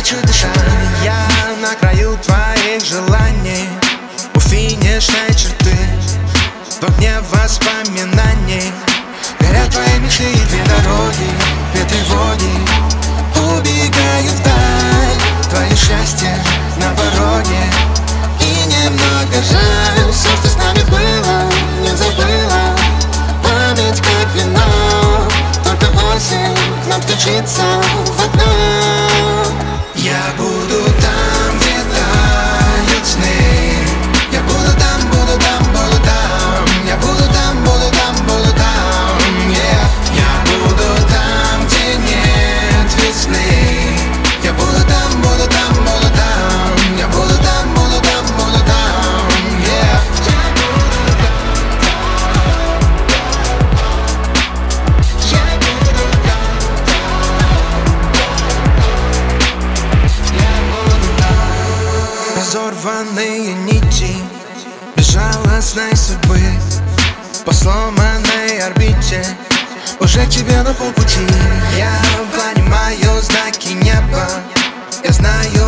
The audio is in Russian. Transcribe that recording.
хочу дышать. Я на краю твоих желаний, у финишной черты, в огне воспоминаний. Горят твои мечты и две дороги, две тревоги убегают вдаль. Твое счастье на пороге, и немного жаль. Все, что с нами было, не забыла. Память как вино, только осень к нам стучится в окно. Я буду там, где тают сны. Я буду там, буду там, буду там. Я буду там, буду там, буду там, yeah. Я буду там, где нет весны. Я буду там, буду там, буду там. Я буду там, буду там, буду там, yeah. Разорванные нити безжалостной судьбы по сломанной орбите, уже к тебе на полпути. Я понимаю знаки неба, я знаю